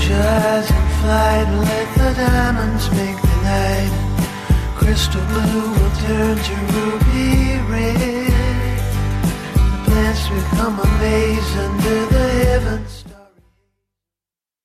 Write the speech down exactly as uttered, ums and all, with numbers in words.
your eyes in flight, let the diamonds make the night. Crystal blue will turn to ruby red. The plants become a maze and